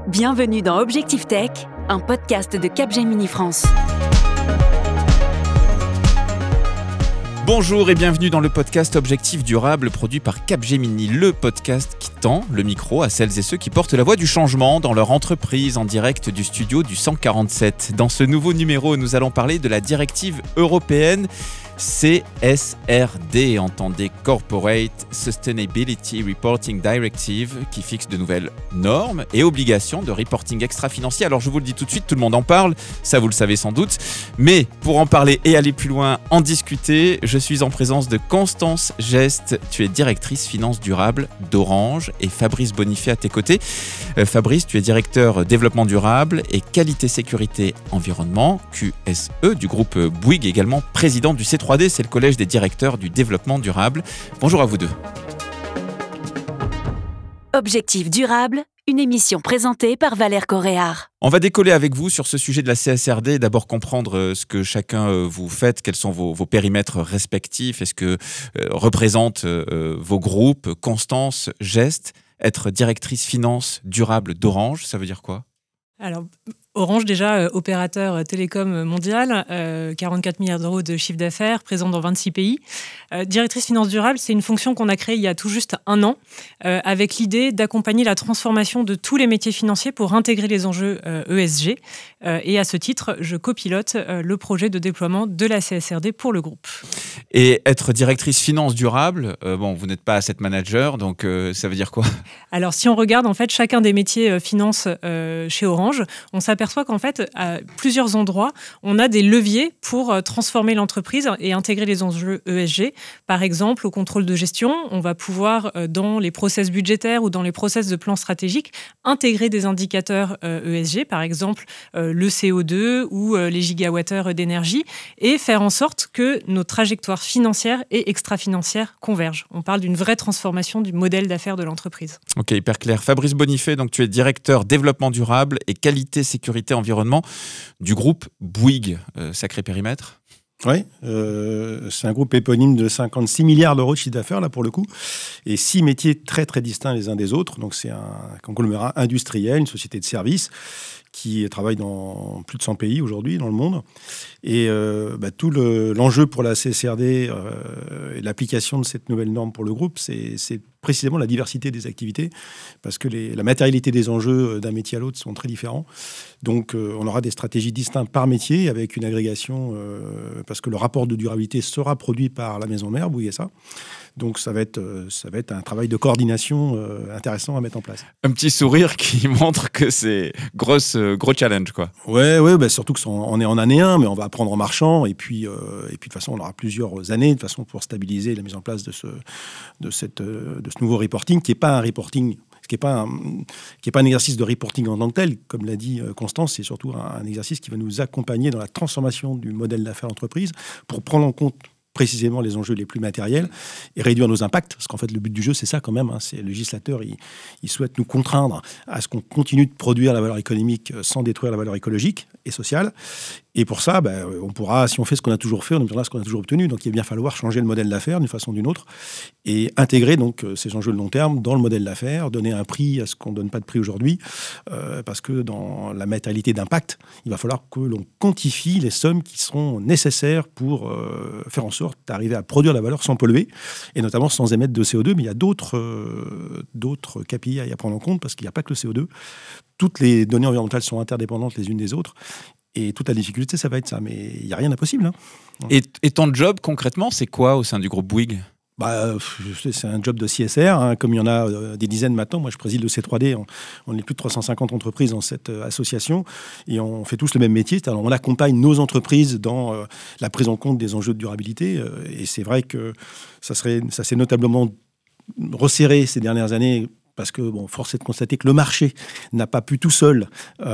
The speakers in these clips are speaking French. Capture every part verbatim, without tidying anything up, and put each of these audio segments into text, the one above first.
Bienvenue dans Objectif Tech, un podcast de Capgemini France. Bonjour et bienvenue dans le podcast Objectif Durable produit par Capgemini, le podcast qui tend le micro à celles et ceux qui portent la voix du changement dans leur entreprise en direct du studio du cent quarante-sept. Dans ce nouveau numéro, nous allons parler de la directive européenne C S R D, entendez Corporate Sustainability Reporting Directive, qui fixe de nouvelles normes et obligations de reporting extra-financier. Alors je vous le dis tout de suite, tout le monde en parle, ça vous le savez sans doute, mais pour en parler et aller plus loin, en discuter, je suis en présence de Constance Geste, tu es directrice finance durable d'Orange, et Fabrice Bonifay à tes côtés. Euh, Fabrice, tu es directeur développement durable et qualité sécurité environnement, Q S E, du groupe Bouygues, également président du C trois D, c'est le collège des directeurs du développement durable. Bonjour à vous deux. Objectif durable, une émission présentée par Valère Coréard. On va décoller avec vous sur ce sujet de la C S R D, d'abord comprendre ce que chacun vous fait, quels sont vos, vos périmètres respectifs, est-ce que euh, représentent euh, vos groupes. Constance Geste, être directrice finance durable d'Orange, ça veut dire quoi ? Alors, Orange, déjà, euh, opérateur télécom mondial, euh, quarante-quatre milliards d'euros de chiffre d'affaires, présent dans vingt-six pays. Euh, directrice finance durable, c'est une fonction qu'on a créée il y a tout juste un an, euh, avec l'idée d'accompagner la transformation de tous les métiers financiers pour intégrer les enjeux euh, E S G. Euh, et à ce titre, je copilote euh, le projet de déploiement de la C S R D pour le groupe. Et être directrice finance durable, euh, bon, vous n'êtes pas asset manager, donc euh, ça veut dire quoi ? Alors, si on regarde en fait chacun des métiers euh, finance euh, chez Orange, on s'aperçoit qu'en fait, à plusieurs endroits, on a des leviers pour euh, transformer l'entreprise et intégrer les enjeux E S G. Par exemple, au contrôle de gestion, on va pouvoir, euh, dans les process budgétaires ou dans les process de plan stratégique, intégrer des indicateurs euh, E S G, par exemple euh, le C O deux ou euh, les gigawattheures d'énergie, et faire en sorte que nos trajectoires financières et extra-financières convergent. On parle d'une vraie transformation du modèle d'affaires de l'entreprise. Ok, hyper clair. Fabrice Bonifay, donc tu es directeur développement durable et qualité sécurité environnement du groupe Bouygues. Euh, sacré périmètre. Oui, euh, c'est un groupe éponyme de cinquante-six milliards d'euros de chiffre d'affaires, là, pour le coup, et six métiers très, très distincts les uns des autres. Donc, c'est un conglomérat industriel, une société de services qui travaille dans plus de cent pays aujourd'hui dans le monde. Et euh, bah, tout le, l'enjeu pour la C S R D euh, et l'application de cette nouvelle norme pour le groupe, c'est, c'est précisément la diversité des activités, parce que les, la matérialité des enjeux d'un métier à l'autre sont très différents. Donc, euh, on aura des stratégies distinctes par métier, avec une agrégation, euh, parce que le rapport de durabilité sera produit par la maison mère, Bouygues S A. Donc, ça va être, ça va être un travail de coordination euh, intéressant à mettre en place. Un petit sourire qui montre que c'est grosse, euh, gros challenge, quoi. Ouais, ouais, bah surtout qu'on est en année un, mais on va apprendre en marchant. Et puis, euh, et puis, de toute façon, on aura plusieurs années de façon pour stabiliser la mise en place de ce, de cette, de ce nouveau reporting, qui n'est pas un reporting, qui n'est pas un, qui est pas un exercice de reporting en tant que tel. Comme l'a dit Constance, c'est surtout un, un exercice qui va nous accompagner dans la transformation du modèle d'affaires d'entreprise pour prendre en compte précisément les enjeux les plus matériels et réduire nos impacts. Parce qu'en fait, le but du jeu, c'est ça quand même. Hein. C'est, le législateur, il, il souhaite nous contraindre à ce qu'on continue de produire la valeur économique sans détruire la valeur écologique et sociale. Et pour ça, ben, on pourra, si on fait ce qu'on a toujours fait, on obtiendra ce qu'on a toujours obtenu. Donc, il va bien falloir changer le modèle d'affaires d'une façon ou d'une autre et intégrer donc ces enjeux de long terme dans le modèle d'affaires, donner un prix à ce qu'on ne donne pas de prix aujourd'hui, euh, parce que dans la matérialité d'impact, il va falloir que l'on quantifie les sommes qui seront nécessaires pour euh, faire en sorte d'arriver à produire la valeur sans polluer, et notamment sans émettre de C O deux. Mais il y a d'autres, euh, d'autres K P I à prendre en compte, parce qu'il n'y a pas que le C O deux. Toutes les données environnementales sont interdépendantes les unes des autres. Et toute la difficulté, ça va être ça. Mais il n'y a rien d'impossible. Hein. Et, et ton job, concrètement, c'est quoi au sein du groupe Bouygues ? Bah, c'est un job de C S R, hein, comme il y en a euh, des dizaines maintenant. Moi, je préside le C trois D. On, on est plus de trois cent cinquante entreprises dans cette euh, association et on fait tous le même métier. Alors, on accompagne nos entreprises dans euh, la prise en compte des enjeux de durabilité. Euh, et c'est vrai que ça, serait, ça s'est notablement resserré ces dernières années, parce que, bon, force est de constater que le marché n'a pas pu tout seul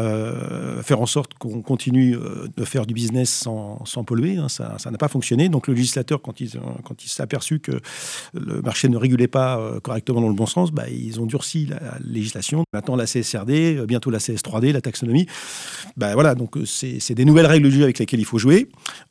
euh, faire en sorte qu'on continue euh, de faire du business sans, sans polluer. Hein, ça, ça n'a pas fonctionné. Donc, le législateur, quand il, quand il s'est aperçu que le marché ne régulait pas euh, correctement dans le bon sens, bah, ils ont durci la, la législation. Maintenant, la C S R D, euh, bientôt la C S trois D, la taxonomie. Bah, voilà, donc c'est, c'est des nouvelles règles du jeu avec lesquelles il faut jouer.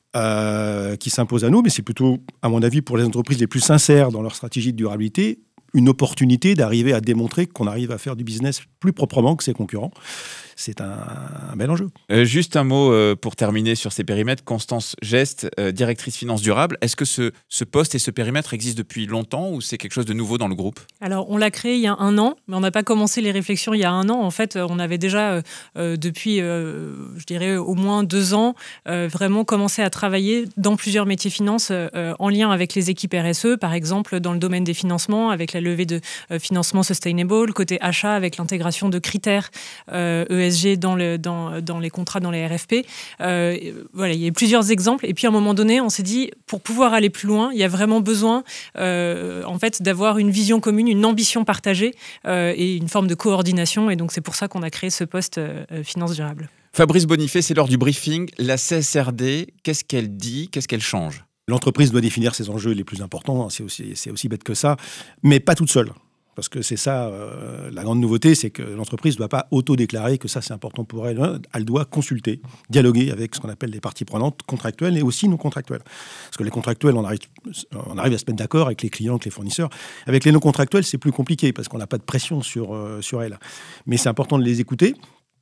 Euh, qui s'imposent à nous, mais c'est plutôt, à mon avis, pour les entreprises les plus sincères dans leur stratégie de durabilité, une opportunité d'arriver à démontrer qu'on arrive à faire du business plus proprement que ses concurrents. C'est un, un bel enjeu. Euh, juste un mot euh, pour terminer sur ces périmètres. Constance Geste, euh, directrice finance durable. Est-ce que ce, ce poste et ce périmètre existent depuis longtemps ou c'est quelque chose de nouveau dans le groupe ? Alors, on l'a créé il y a un an, mais on n'a pas commencé les réflexions il y a un an. En fait, on avait déjà, euh, euh, depuis, euh, je dirais, au moins deux ans, euh, vraiment commencé à travailler dans plusieurs métiers finance euh, en lien avec les équipes R S E, par exemple, dans le domaine des financements, avec la levée de euh, financement sustainable, côté achat, avec l'intégration de critères euh, E S G dans, le, dans, dans les contrats, dans les R F P. Euh, voilà, il y a eu plusieurs exemples. Et puis, à un moment donné, on s'est dit, pour pouvoir aller plus loin, il y a vraiment besoin, euh, en fait, d'avoir une vision commune, une ambition partagée euh, et une forme de coordination. Et donc, c'est pour ça qu'on a créé ce poste euh, finance durable. Fabrice Bonifay, c'est l'heure du briefing. La C S R D, qu'est-ce qu'elle dit ? Qu'est-ce qu'elle change ? L'entreprise doit définir ses enjeux les plus importants. C'est aussi, c'est aussi bête que ça, mais pas toute seule. Parce que c'est ça, euh, la grande nouveauté, c'est que l'entreprise ne doit pas auto-déclarer que ça, c'est important pour elle. Elle doit consulter, dialoguer avec ce qu'on appelle les parties prenantes contractuelles et aussi non contractuelles. Parce que les contractuels, on arrive, on arrive à se mettre d'accord avec les clients, avec les fournisseurs. Avec les non contractuels, c'est plus compliqué parce qu'on n'a pas de pression sur, euh, sur elles. Mais c'est important de les écouter.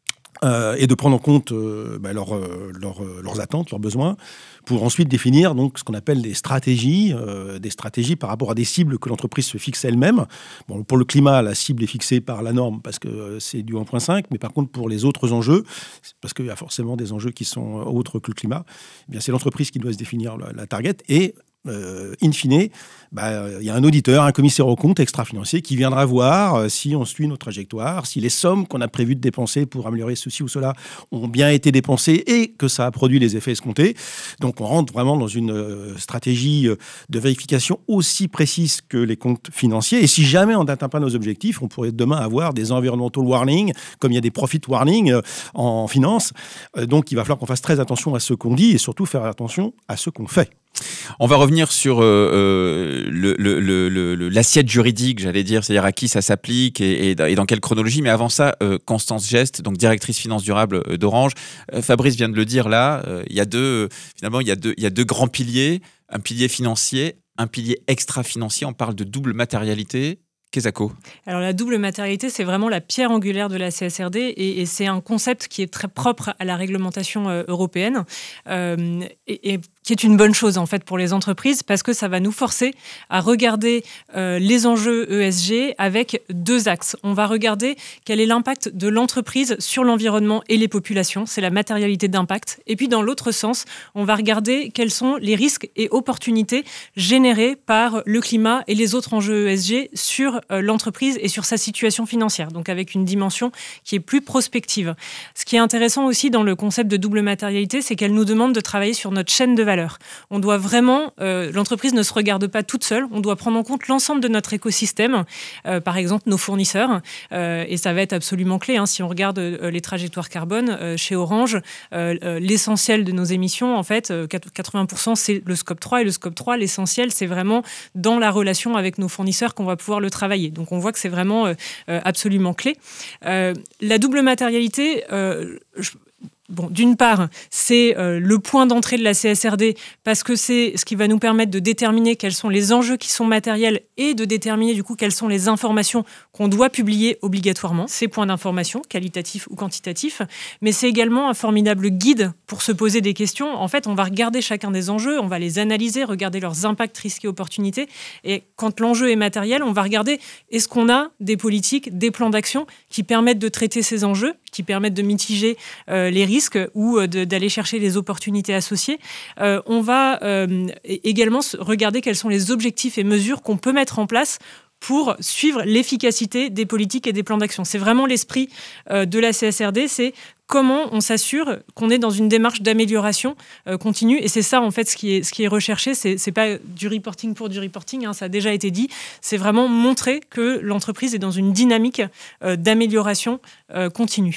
Euh, et de prendre en compte euh, bah, leur, euh, leur, euh, leurs attentes, leurs besoins, pour ensuite définir donc, ce qu'on appelle des stratégies, euh, des stratégies par rapport à des cibles que l'entreprise se fixe elle-même. Bon, pour le climat, la cible est fixée par la norme parce que euh, c'est du un virgule cinq, mais par contre pour les autres enjeux, parce qu'il y a forcément des enjeux qui sont autres que le climat, eh bien, c'est l'entreprise qui doit se définir la, la target et Euh, in fine, bah, y a un auditeur, un commissaire aux comptes extra-financier qui viendra voir euh, si on suit nos trajectoires, si les sommes qu'on a prévues de dépenser pour améliorer ceci ou cela ont bien été dépensées et que ça a produit les effets escomptés. Donc on rentre vraiment dans une euh, stratégie de vérification aussi précise que les comptes financiers. Et si jamais on n'atteint pas nos objectifs, on pourrait demain avoir des environmental warnings, comme il y a des profit warnings euh, en finance. Euh, donc il va falloir qu'on fasse très attention à ce qu'on dit et surtout faire attention à ce qu'on fait. On va revenir sur euh, euh, le, le, le, le, l'assiette juridique, j'allais dire, c'est-à-dire à qui ça s'applique et, et, et dans quelle chronologie. Mais avant ça, euh, Constance Geste, donc directrice finance durable euh, d'Orange. Euh, Fabrice vient de le dire là, euh, il y a deux, euh, finalement, il y a deux, il y a deux grands piliers, un pilier financier, un pilier extra-financier. On parle de double matérialité. Kezako. Alors la double matérialité, c'est vraiment la pierre angulaire de la C S R D et, et c'est un concept qui est très propre à la réglementation euh, européenne euh, et, et qui est une bonne chose en fait pour les entreprises parce que ça va nous forcer à regarder euh, les enjeux E S G avec deux axes. On va regarder quel est l'impact de l'entreprise sur l'environnement et les populations, c'est la matérialité d'impact. Et puis dans l'autre sens, on va regarder quels sont les risques et opportunités générés par le climat et les autres enjeux E S G sur euh, l'entreprise et sur sa situation financière, donc avec une dimension qui est plus prospective. Ce qui est intéressant aussi dans le concept de double matérialité, c'est qu'elle nous demande de travailler sur notre chaîne de valeur. On doit vraiment, euh, l'entreprise ne se regarde pas toute seule, on doit prendre en compte l'ensemble de notre écosystème, euh, par exemple nos fournisseurs, euh, et ça va être absolument clé, hein, si on regarde euh, les trajectoires carbone euh, chez Orange, euh, euh, l'essentiel de nos émissions, en fait, euh, quatre-vingts pour cent c'est le scope trois, et le scope trois, l'essentiel, c'est vraiment dans la relation avec nos fournisseurs qu'on va pouvoir le travailler. Donc on voit que c'est vraiment euh, euh, absolument clé. Euh, la double matérialité, euh, je, Bon, d'une part, c'est euh, le point d'entrée de la C S R D parce que c'est ce qui va nous permettre de déterminer quels sont les enjeux qui sont matériels et de déterminer du coup quelles sont les informations qu'on doit publier obligatoirement, ces points d'information, qualitatifs ou quantitatifs. Mais c'est également un formidable guide pour se poser des questions. En fait, on va regarder chacun des enjeux, on va les analyser, regarder leurs impacts, risques et opportunités. Et quand l'enjeu est matériel, on va regarder est-ce qu'on a des politiques, des plans d'action qui permettent de traiter ces enjeux, qui permettent de mitiger euh, les risques ou de, d'aller chercher les opportunités associées. Euh, on va euh, également regarder quels sont les objectifs et mesures qu'on peut mettre en place pour suivre l'efficacité des politiques et des plans d'action. C'est vraiment l'esprit euh, de la C S R D, c'est comment on s'assure qu'on est dans une démarche d'amélioration euh, continue. Et c'est ça, en fait, ce qui est, ce qui est recherché. C'est, c'est pas du reporting pour du reporting, hein, ça a déjà été dit. C'est vraiment montrer que l'entreprise est dans une dynamique euh, d'amélioration euh, continue.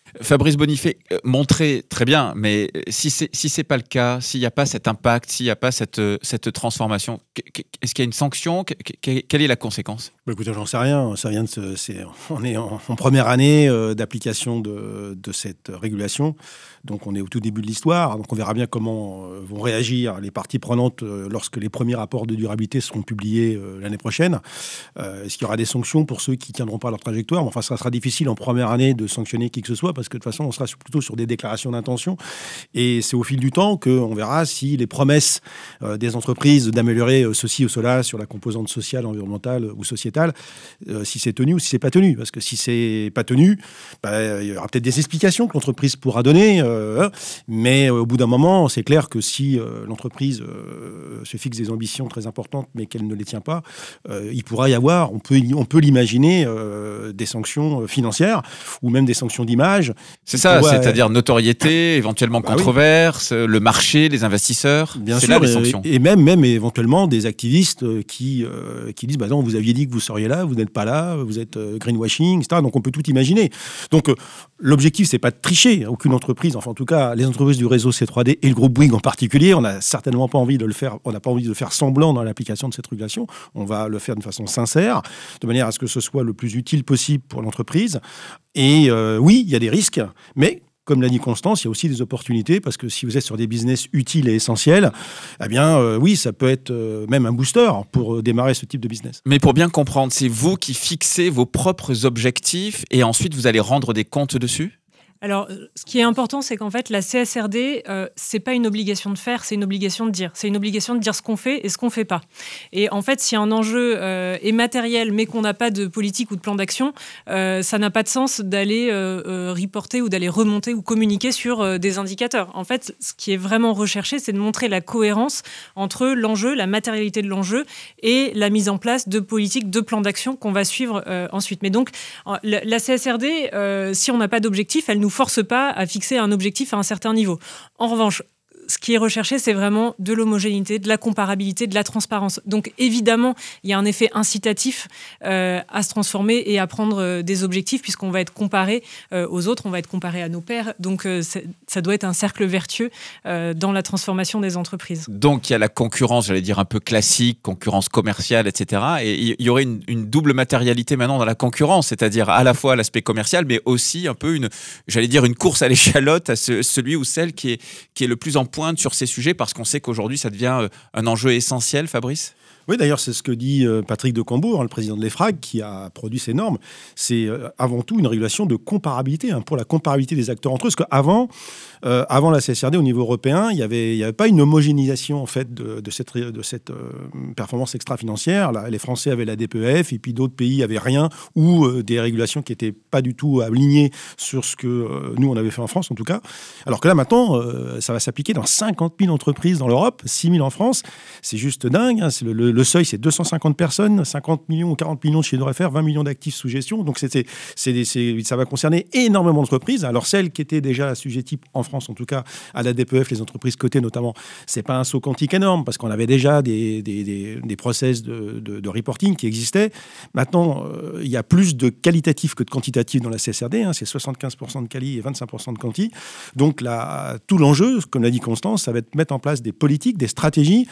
Fabrice Bonifay, euh, montrer, très bien, mais si c'est si c'est pas le cas, s'il n'y a pas cet impact, s'il n'y a pas cette, cette transformation, est-ce qu'il y a une sanction? Quelle est la conséquence? Bah écoutez, j'en sais rien. C'est rien de ce, c'est, on est en, en première année euh, d'application de, de cette régulation. Donc on est au tout début de l'histoire. Donc on verra bien comment euh, vont réagir les parties prenantes euh, lorsque les premiers rapports de durabilité seront publiés euh, l'année prochaine. Euh, est-ce qu'il y aura des sanctions pour ceux qui ne tiendront pas leur trajectoire? Enfin, ça sera difficile en première année de sanctionner qui que ce soit, parce que de toute façon, on sera plutôt sur des déclarations d'intention. Et c'est au fil du temps qu'on verra si les promesses euh, des entreprises d'améliorer euh, ceci ou cela sur la composante sociale, environnementale ou sociétale, euh, si c'est tenu ou si c'est pas tenu. Parce que si c'est pas tenu, bah, il y aura peut-être des explications que l'entreprise pourra donner. Euh, mais euh, au bout d'un moment, c'est clair que si euh, l'entreprise euh, se fixe des ambitions très importantes, mais qu'elle ne les tient pas, euh, il pourra y avoir, on peut, on peut l'imaginer, euh, des sanctions financières ou même des sanctions d'image. C'est ça, pourrait... c'est-à-dire notoriété, éventuellement bah controverse, oui. Le marché, les investisseurs. Bien c'est sûr, là les sanctions. Et, et même, même éventuellement des activistes qui, euh, qui disent bah non, vous aviez dit que vous seriez là, vous n'êtes pas là, vous êtes euh, greenwashing, et cetera. Donc on peut tout imaginer. Donc euh, l'objectif, c'est pas de tricher. Aucune entreprise, enfin en tout cas les entreprises du réseau C trois D et le groupe Bouygues en particulier, on n'a certainement pas envie de le faire. On n'a pas envie de faire semblant dans l'application de cette régulation. On va le faire de façon sincère, de manière à ce que ce soit le plus utile possible pour l'entreprise. Et euh, oui, il y a des risques, mais comme l'a dit Constance, il y a aussi des opportunités, parce que si vous êtes sur des business utiles et essentiels, eh bien, euh, oui, ça peut être euh, même un booster pour euh, démarrer ce type de business. Mais pour bien comprendre, c'est vous qui fixez vos propres objectifs et ensuite vous allez rendre des comptes dessus ? Alors, ce qui est important, c'est qu'en fait, la C S R D, euh, c'est pas une obligation de faire, c'est une obligation de dire. C'est une obligation de dire ce qu'on fait et ce qu'on fait pas. Et en fait, si un enjeu euh, est matériel, mais qu'on n'a pas de politique ou de plan d'action, euh, ça n'a pas de sens d'aller euh, euh, reporter ou d'aller remonter ou communiquer sur euh, des indicateurs. En fait, ce qui est vraiment recherché, c'est de montrer la cohérence entre l'enjeu, la matérialité de l'enjeu et la mise en place de politiques, de plans d'action qu'on va suivre euh, ensuite. Mais donc, la, la C S R D, euh, si on n'a pas d'objectif, elle nous force pas à fixer un objectif à un certain niveau. En revanche, ce qui est recherché, c'est vraiment de l'homogénéité, de la comparabilité, de la transparence. Donc, évidemment, il y a un effet incitatif euh, à se transformer et à prendre euh, des objectifs, puisqu'on va être comparé euh, aux autres, on va être comparé à nos pairs. Donc, euh, ça doit être un cercle vertueux euh, dans la transformation des entreprises. Donc, il y a la concurrence, j'allais dire un peu classique, concurrence commerciale, et cetera. Et il y aurait une, une double matérialité maintenant dans la concurrence, c'est-à-dire à la fois l'aspect commercial, mais aussi un peu une, j'allais dire une course à l'échalote à ce, celui ou celle qui est, qui est le plus en pointe sur ces sujets, parce qu'on sait qu'aujourd'hui, ça devient un enjeu essentiel, Fabrice ? Oui, d'ailleurs, c'est ce que dit Patrick de Cambourg, le président de l'EFRAG, qui a produit ces normes. C'est avant tout une régulation de comparabilité, hein, pour la comparabilité des acteurs entre eux. Parce qu'avant, euh, avant la C S R D, au niveau européen, il n'y avait, il y avait pas une homogénéisation en fait, de, de cette, de cette euh, performance extra-financière. Là, les Français avaient la D P E F, et puis d'autres pays n'avaient rien, ou euh, des régulations qui n'étaient pas du tout alignées sur ce que euh, nous, on avait fait en France, en tout cas. Alors que là, maintenant, euh, ça va s'appliquer dans cinquante mille entreprises dans l'Europe, six mille en France. C'est juste dingue, hein, c'est le, le Le seuil, c'est deux cent cinquante personnes, cinquante millions ou quarante millions de chiffre d'affaires, vingt millions d'actifs sous gestion. Donc, c'est, c'est, c'est, ça va concerner énormément d'entreprises. Alors, celles qui étaient déjà assujetties, en France en tout cas, à la D P E F, les entreprises cotées notamment, c'est pas un saut quantique énorme, parce qu'on avait déjà des, des, des, des process de, de, de reporting qui existaient. Maintenant, euh, il y a plus de qualitatif que de quantitatif dans la C S R D. Hein, c'est soixante-quinze pour cent de quali et vingt-cinq pour cent de quanti. Donc, là, tout l'enjeu, comme l'a dit Constance, ça va être de mettre en place des politiques, des stratégies,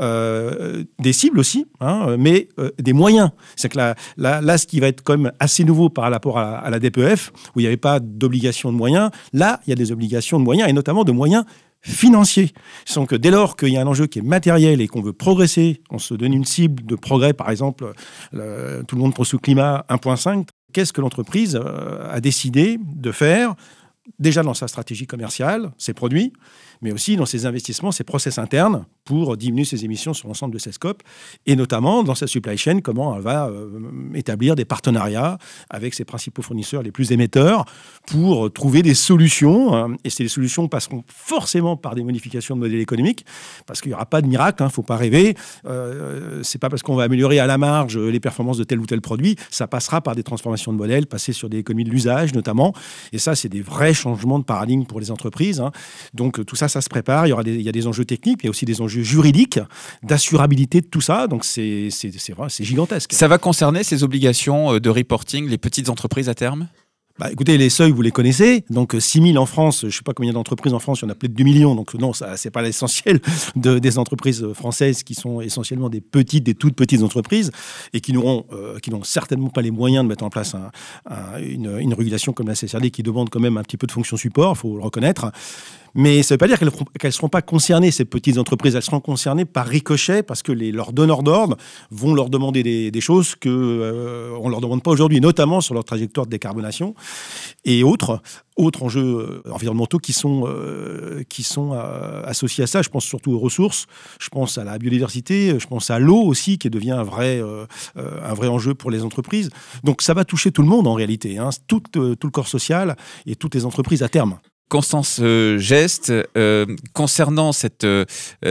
euh, des cibles aussi, hein, mais euh, des moyens. C'est que là, là, là, ce qui va être quand même assez nouveau par rapport à, à la D P E F, où il n'y avait pas d'obligation de moyens, là, il y a des obligations de moyens, et notamment de moyens financiers. Donc, dès lors qu'il y a un enjeu qui est matériel et qu'on veut progresser, on se donne une cible de progrès, par exemple, le, tout le monde pour ce climat un virgule cinq, qu'est-ce que l'entreprise euh, a décidé de faire, déjà dans sa stratégie commerciale, ses produits, mais aussi dans ses investissements, ses process internes pour diminuer ses émissions sur l'ensemble de ses scopes, et notamment dans sa supply chain, comment elle va euh, établir des partenariats avec ses principaux fournisseurs les plus émetteurs pour trouver des solutions. Hein, et ces solutions passeront forcément par des modifications de modèle économique, parce qu'il n'y aura pas de miracle, il hein, ne faut pas rêver. Euh, c'est pas parce qu'on va améliorer à la marge les performances de tel ou tel produit, ça passera par des transformations de modèle, passer sur des économies de l'usage notamment. Et ça, c'est des vrais changements de paradigme pour les entreprises. Hein. Donc tout ça, ça se prépare. Il y aura des, il y a des enjeux techniques, mais il y a aussi des enjeux juridiques, d'assurabilité de tout ça. Donc c'est, c'est, c'est, vrai, c'est gigantesque. Ça va concerner ces obligations de reporting, les petites entreprises à terme ? Bah, écoutez, les seuils, vous les connaissez. Donc, six mille en France, je ne sais pas combien d'entreprises en France, il y en a plus de deux millions. Donc, non, ce n'est pas l'essentiel de, des entreprises françaises qui sont essentiellement des petites, des toutes petites entreprises et qui n'auront, euh, qui n'ont certainement pas les moyens de mettre en place un, un, une, une régulation comme la C S R D qui demande quand même un petit peu de fonction support, il faut le reconnaître. Mais ça ne veut pas dire qu'elles ne seront pas concernées, ces petites entreprises. Elles seront concernées par ricochet parce que les, leurs donneurs d'ordre vont leur demander des, des choses qu'on euh, ne leur demande pas aujourd'hui, notamment sur leur trajectoire de décarbonation et autres, autres enjeux environnementaux qui sont, euh, qui sont euh, associés à ça. Je pense surtout aux ressources, je pense à la biodiversité, je pense à l'eau aussi qui devient un vrai, euh, un vrai enjeu pour les entreprises. Donc ça va toucher tout le monde en réalité, hein, tout, euh, tout le corps social et toutes les entreprises à terme. Constance euh, Geste, euh, concernant cette, euh,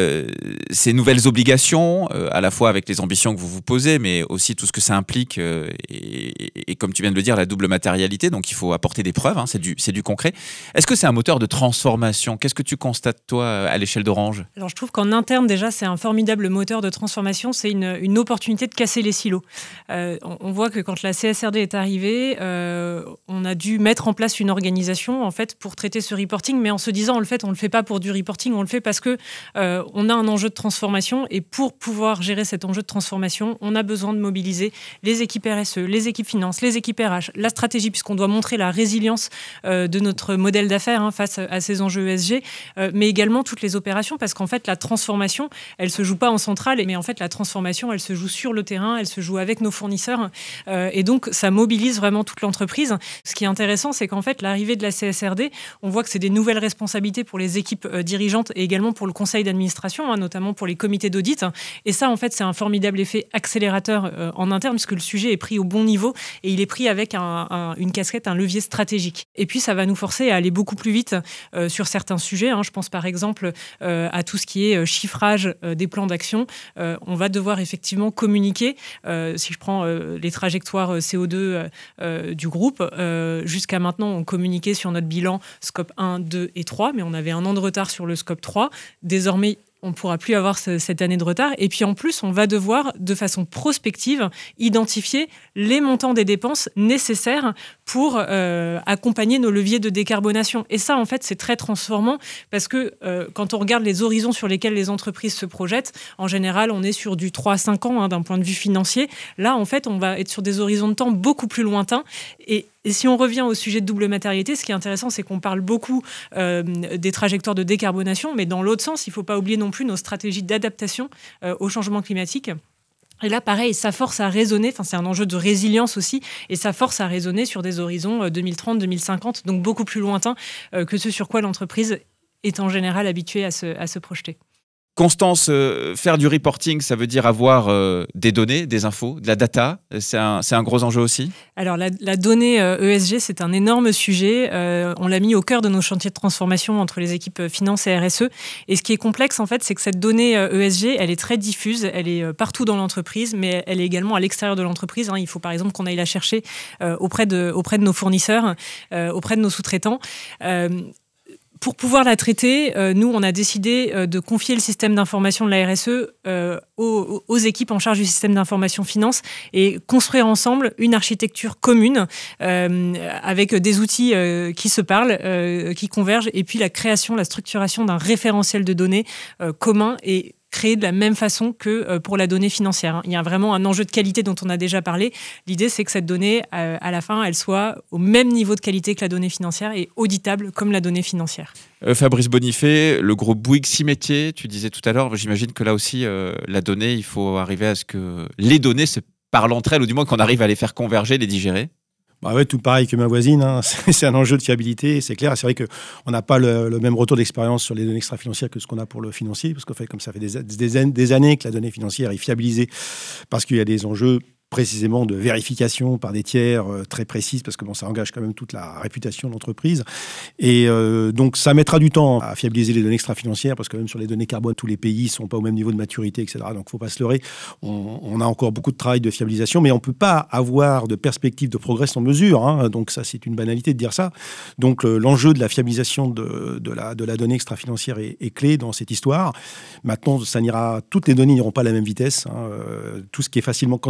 ces nouvelles obligations, euh, à la fois avec les ambitions que vous vous posez, mais aussi tout ce que ça implique, euh, et, et, et comme tu viens de le dire, la double matérialité, donc il faut apporter des preuves, hein, c'est du, c'est du concret. Est-ce que c'est un moteur de transformation ? Qu'est-ce que tu constates, toi, à l'échelle d'Orange ? Alors, je trouve qu'en interne, déjà, c'est un formidable moteur de transformation, c'est une, une opportunité de casser les silos. Euh, on, on voit que quand la C S R D est arrivée, euh, on a dû mettre en place une organisation, en fait, pour traiter ce reporting, mais en se disant, en le fait, on ne le fait pas pour du reporting, on le fait parce que euh, on a un enjeu de transformation et pour pouvoir gérer cet enjeu de transformation, on a besoin de mobiliser les équipes R S E, les équipes finances, les équipes R H, la stratégie, puisqu'on doit montrer la résilience euh, de notre modèle d'affaires hein, face à ces enjeux E S G, euh, mais également toutes les opérations, parce qu'en fait, la transformation, elle se joue pas en centrale, mais en fait, la transformation, elle se joue sur le terrain, elle se joue avec nos fournisseurs, euh, et donc, ça mobilise vraiment toute l'entreprise. Ce qui est intéressant, c'est qu'en fait, l'arrivée de la C S R D, on voit que c'est des nouvelles responsabilités pour les équipes euh, dirigeantes et également pour le conseil d'administration, hein, notamment pour les comités d'audit. Et ça, en fait, c'est un formidable effet accélérateur euh, en interne, puisque le sujet est pris au bon niveau et il est pris avec un, un, une casquette, un levier stratégique. Et puis, ça va nous forcer à aller beaucoup plus vite euh, sur certains sujets. Hein. Je pense par exemple euh, à tout ce qui est chiffrage euh, des plans d'action. Euh, on va devoir effectivement communiquer. Euh, si je prends euh, les trajectoires C O deux euh, du groupe, euh, jusqu'à maintenant, on communiquait sur notre bilan scope un, deux et trois, mais on avait un an de retard sur le scope trois. Désormais, on ne pourra plus avoir ce, cette année de retard. Et puis en plus, on va devoir, de façon prospective, identifier les montants des dépenses nécessaires pour euh, accompagner nos leviers de décarbonation. Et ça, en fait, c'est très transformant parce que euh, quand on regarde les horizons sur lesquels les entreprises se projettent, en général, on est sur du trois à cinq ans hein, d'un point de vue financier. Là, en fait, on va être sur des horizons de temps beaucoup plus lointains. Et Et si on revient au sujet de double matérialité, ce qui est intéressant, c'est qu'on parle beaucoup euh, des trajectoires de décarbonation, mais dans l'autre sens, il ne faut pas oublier non plus nos stratégies d'adaptation euh, au changement climatique. Et là, pareil, ça force à raisonner, enfin, c'est un enjeu de résilience aussi, et ça force à raisonner sur des horizons deux mille trente, deux mille cinquante, donc beaucoup plus lointains euh, que ce sur quoi l'entreprise est en général habituée à se, à se projeter. Constance, euh, faire du reporting, ça veut dire avoir euh, des données, des infos, de la data. C'est un, c'est un gros enjeu aussi ? Alors, la, la donnée euh, E S G, c'est un énorme sujet. Euh, on l'a mis au cœur de nos chantiers de transformation entre les équipes finance et R S E. Et ce qui est complexe, en fait, c'est que cette donnée euh, E S G, elle est très diffuse. Elle est euh, partout dans l'entreprise, mais elle est également à l'extérieur de l'entreprise. Hein. Il faut, par exemple, qu'on aille la chercher euh, auprès, de, auprès de nos fournisseurs, euh, auprès de nos sous-traitants. Euh, Pour pouvoir la traiter, euh, nous, on a décidé euh, de confier le système d'information de la R S E euh, aux, aux équipes en charge du système d'information finance et construire ensemble une architecture commune euh, avec des outils euh, qui se parlent, euh, qui convergent, et puis la création, la structuration d'un référentiel de données euh, commun et créé de la même façon que pour la donnée financière. Il y a vraiment un enjeu de qualité dont on a déjà parlé. L'idée, c'est que cette donnée, à la fin, elle soit au même niveau de qualité que la donnée financière et auditable comme la donnée financière. Euh, Fabrice Bonifay, le groupe Bouygues six métiers, tu disais tout à l'heure, j'imagine que là aussi, euh, la donnée, il faut arriver à ce que les données se parlent entre elles, ou du moins qu'on arrive à les faire converger, les digérer. Bah ouais, tout pareil que ma voisine, hein. C'est un enjeu de fiabilité, c'est clair. C'est vrai qu'on n'a pas le, le même retour d'expérience sur les données extra-financières que ce qu'on a pour le financier, parce qu'en fait, comme ça fait des, des, des années que la donnée financière est fiabilisée, parce qu'il y a des enjeux précisément de vérification par des tiers euh, très précises, parce que bon, ça engage quand même toute la réputation de l'entreprise. Et euh, donc, ça mettra du temps à fiabiliser les données extra-financières, parce que même sur les données carbone, tous les pays ne sont pas au même niveau de maturité, et cetera. Donc, il ne faut pas se leurrer. On, on a encore beaucoup de travail de fiabilisation, mais on ne peut pas avoir de perspective de progrès sans mesure. Hein. Donc, ça, c'est une banalité de dire ça. Donc, euh, l'enjeu de la fiabilisation de, de, la, de la donnée extra-financière est, est clé dans cette histoire. Maintenant, ça n'ira, toutes les données n'iront pas à la même vitesse. Hein. Euh, tout ce qui est facilement quantifiable,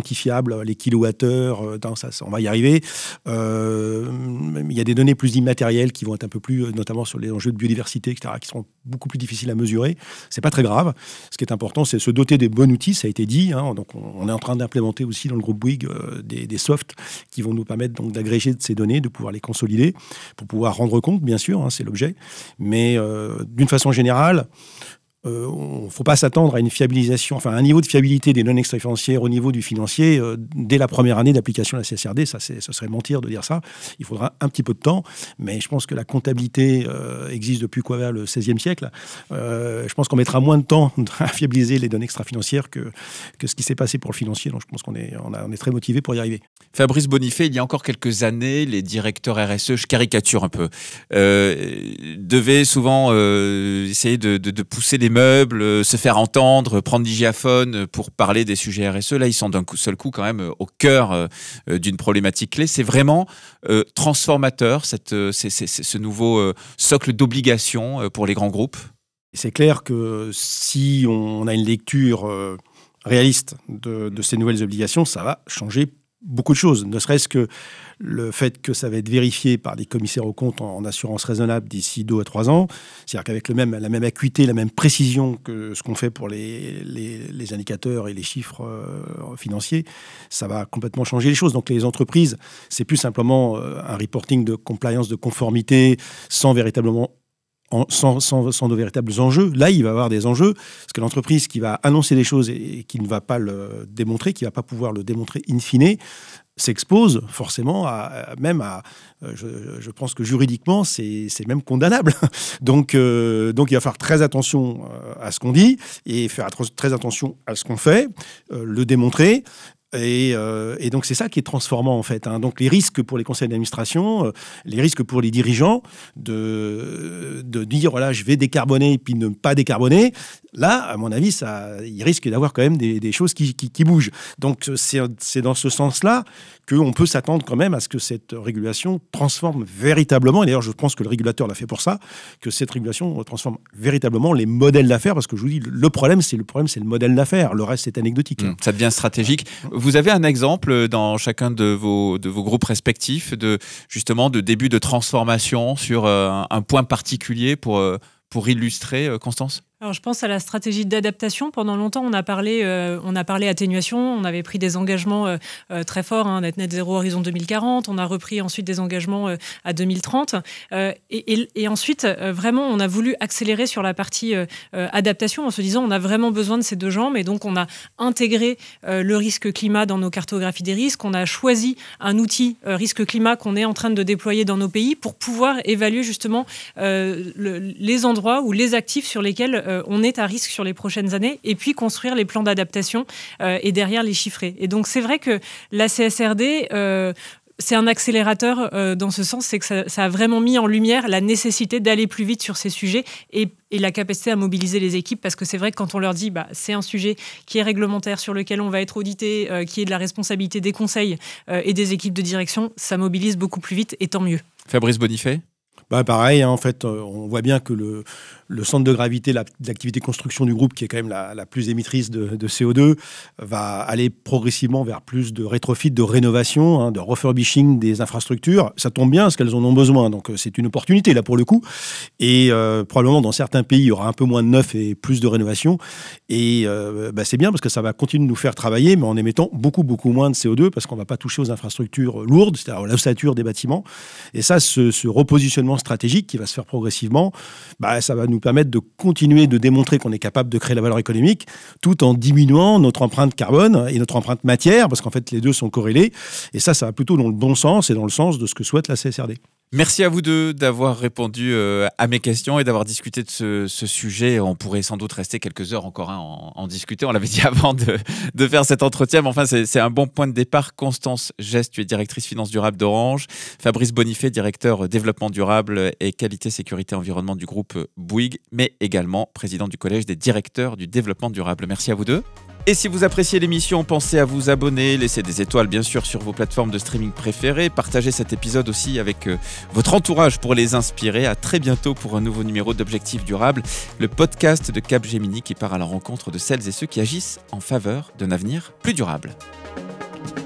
durables, les kilowattheures, euh, ça, ça, on va y arriver. Euh, il y a des données plus immatérielles qui vont être un peu plus, notamment sur les enjeux de biodiversité, et cetera, qui seront beaucoup plus difficiles à mesurer. C'est pas très grave. Ce qui est important, c'est se doter des bons outils, ça a été dit. Hein. Donc, on, on est en train d'implémenter aussi dans le groupe Bouygues euh, des, des softs qui vont nous permettre donc d'agréger de ces données, de pouvoir les consolider, pour pouvoir rendre compte, bien sûr, hein, c'est l'objet. Mais euh, d'une façon générale, il euh, ne faut pas s'attendre à une fiabilisation, enfin un niveau de fiabilité des données extra-financières au niveau du financier euh, dès la première année d'application de la C S R D. Ça, c'est, ce serait mentir de dire ça. Il faudra un petit peu de temps, mais je pense que la comptabilité euh, existe depuis quoi, vers le seizième siècle. Euh, je pense qu'on mettra moins de temps à fiabiliser les données extra-financières que, que ce qui s'est passé pour le financier. Donc je pense qu'on est, on a, on est très motivé pour y arriver. Fabrice Bonifay, il y a encore quelques années, les directeurs R S E, je caricature un peu, euh, devaient souvent euh, essayer de, de, de pousser les meubles, se faire entendre, prendre digiaphone pour parler des sujets R S E. Là, ils sont d'un coup, seul coup quand même au cœur euh, d'une problématique clé. C'est vraiment euh, transformateur, cette, c'est, c'est, c'est ce nouveau euh, socle d'obligations euh, pour les grands groupes. C'est clair que si on a une lecture euh, réaliste de, de ces nouvelles obligations, ça va changer beaucoup de choses, ne serait-ce que le fait que ça va être vérifié par des commissaires aux comptes en, en assurance raisonnable d'ici deux à trois ans, c'est-à-dire qu'avec le même, la même acuité, la même précision que ce qu'on fait pour les, les, les indicateurs et les chiffres euh, financiers, ça va complètement changer les choses. Donc les entreprises, c'est plus simplement euh, un reporting de compliance, de conformité, sans véritablement En, sans, sans, sans de véritables enjeux. Là, il va y avoir des enjeux, parce que l'entreprise qui va annoncer des choses et, et qui ne va pas le démontrer, qui ne va pas pouvoir le démontrer in fine, s'expose forcément à, à, même à... Je, je pense que juridiquement, c'est, c'est même condamnable. Donc, euh, donc, il va faire très attention à ce qu'on dit et faire très attention à ce qu'on fait, euh, le démontrer. Et, euh, et donc, c'est ça qui est transformant, en fait. Hein. Donc, les risques pour les conseils d'administration, euh, les risques pour les dirigeants de, de dire, voilà, je vais décarboner et puis ne pas décarboner. Là, à mon avis, ça, il risque d'avoir quand même des, des choses qui, qui, qui bougent. Donc, c'est, c'est dans ce sens-là qu'on peut s'attendre quand même à ce que cette régulation transforme véritablement, et d'ailleurs, je pense que le régulateur l'a fait pour ça, que cette régulation transforme véritablement les modèles d'affaires, parce que je vous dis, le problème, c'est le, problème, c'est le modèle d'affaires. Le reste, c'est anecdotique. Mmh, ça devient stratégique. Vous avez un exemple dans chacun de vos, de vos groupes respectifs de, justement, de début de transformation sur euh, un point particulier pour, euh, pour illustrer, euh, Constance ? Alors, je pense à la stratégie d'adaptation. Pendant longtemps, on a parlé, euh, on a parlé atténuation. On avait pris des engagements euh, euh, très forts, hein, d'être net zéro horizon deux mille quarante. On a repris ensuite des engagements euh, à deux mille trente. Euh, et, et, et ensuite, euh, vraiment, on a voulu accélérer sur la partie euh, euh, adaptation en se disant on a vraiment besoin de ces deux jambes. Et donc, on a intégré euh, le risque climat dans nos cartographies des risques. On a choisi un outil euh, risque climat qu'on est en train de déployer dans nos pays pour pouvoir évaluer justement euh, le, les endroits ou les actifs sur lesquels Euh, on est à risque sur les prochaines années, et puis construire les plans d'adaptation euh, et derrière les chiffrer. Et donc c'est vrai que la C S R D, euh, c'est un accélérateur euh, dans ce sens, c'est que ça, ça a vraiment mis en lumière la nécessité d'aller plus vite sur ces sujets et, et la capacité à mobiliser les équipes, parce que c'est vrai que quand on leur dit bah, c'est un sujet qui est réglementaire, sur lequel on va être audité, euh, qui est de la responsabilité des conseils euh, et des équipes de direction, ça mobilise beaucoup plus vite, et tant mieux. Fabrice Bonifay ? Bah pareil, hein, en fait, euh, on voit bien que le, le centre de gravité la, de l'activité construction du groupe, qui est quand même la, la plus émettrice de, de C O deux, va aller progressivement vers plus de rétrofit, de rénovation, hein, de refurbishing des infrastructures. Ça tombe bien, parce qu'elles en ont besoin. Donc, c'est une opportunité, là, pour le coup. Et euh, probablement, dans certains pays, il y aura un peu moins de neuf et plus de rénovation. Et euh, bah, c'est bien, parce que ça va continuer de nous faire travailler, mais en émettant beaucoup, beaucoup moins de C O deux, parce qu'on ne va pas toucher aux infrastructures lourdes, c'est-à-dire l'ossature des bâtiments. Et ça, ce, ce repositionnement stratégique qui va se faire progressivement, bah, ça va nous permettre de continuer de démontrer qu'on est capable de créer la valeur économique tout en diminuant notre empreinte carbone et notre empreinte matière, parce qu'en fait les deux sont corrélés, et ça, ça va plutôt dans le bon sens et dans le sens de ce que souhaite la C S R D. Merci à vous deux d'avoir répondu euh, à mes questions et d'avoir discuté de ce, ce sujet. On pourrait sans doute rester quelques heures encore hein, en, en discuter. On l'avait dit avant de, de faire cet entretien, mais enfin, c'est, c'est un bon point de départ. Constance Geste, tu es directrice finance durable d'Orange. Fabrice Bonifay, directeur développement durable et qualité, sécurité, environnement du groupe Bouygues, mais également président du collège des directeurs du développement durable. Merci à vous deux. Et si vous appréciez l'émission, pensez à vous abonner, laissez des étoiles bien sûr sur vos plateformes de streaming préférées, partagez cet épisode aussi avec euh, votre entourage pour les inspirer. À très bientôt pour un nouveau numéro d'Objectifs Durables, le podcast de Capgemini qui part à la rencontre de celles et ceux qui agissent en faveur d'un avenir plus durable.